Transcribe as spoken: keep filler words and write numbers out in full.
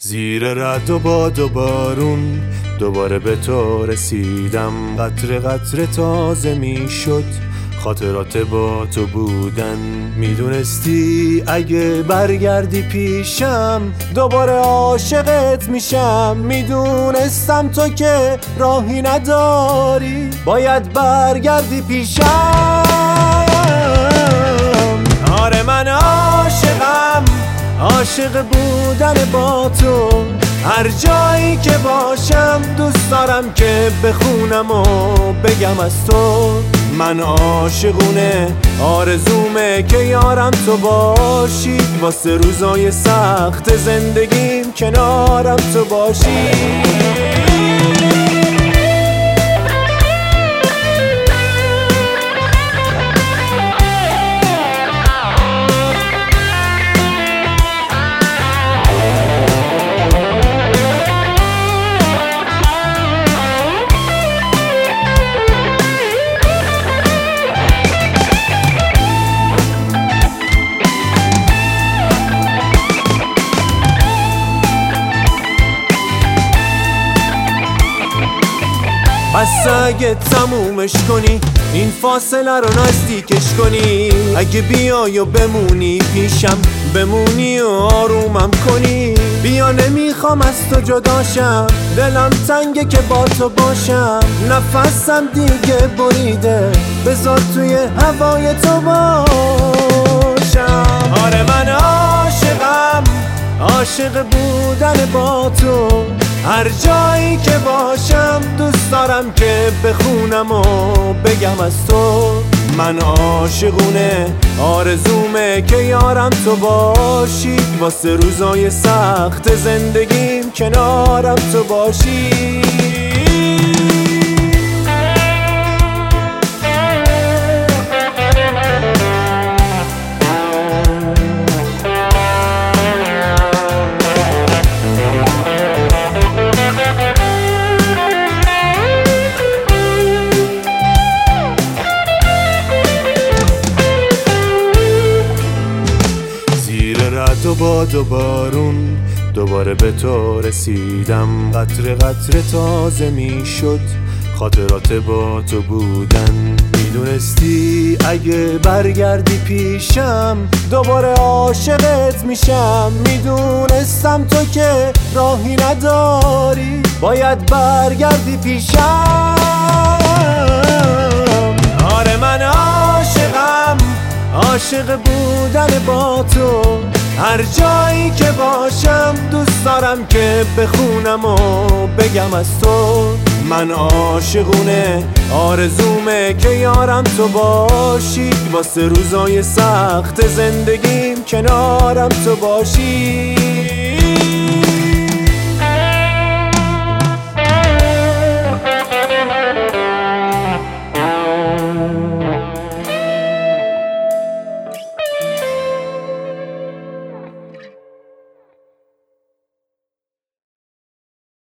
زیر رعد و باد و بارون دوباره به تو رسیدم. قطره قطره تازه می شد خاطرات با تو بودن. میدونستی اگه برگردی پیشم دوباره عاشقت میشم. میدونستم تو که راهی نداری باید برگردی پیشم. آره من عاشقم، عاشق بودن با تو. هر جایی که باشم دوست دارم که بخونم و بگم از تو. من عاشقونه آرزومه که یارم تو باشی. واسه روزای سخت زندگیم کنارم تو باشی. بس اگه تمومش کنی این فاصله رو نزدیکش کنی. اگه بیای و بمونی پیشم بمونی و آرومم کنی. بیا نمیخوام از تو جداشم، دلم تنگه که با تو باشم. نفسم دیگه بریده بذار توی هوای تو باشم. آره من عاشقم، عاشق بودن با تو. هر جایی که باشم دوست دارم که بخونم و بگم از تو. من عاشقونه آرزومه که یارم تو باشی. واسه روزای سخت زندگیم کنارم تو باشی. رعد و باد و بارون دوباره به تو رسیدم. قطره قطره تازه می شد خاطرات با تو بودن. میدونستی اگه برگردی پیشم دوباره عاشقت میشم. میدونستم تو که راهی نداری باید برگردی پیشم. آره من عاشقم، عاشق بودن با تو. هر جایی که باشم دوست دارم که بخونم و بگم از تو. من عاشقونه آرزومه که یارم تو باشی. واسه روزای سخت زندگیم کنارم تو باشی.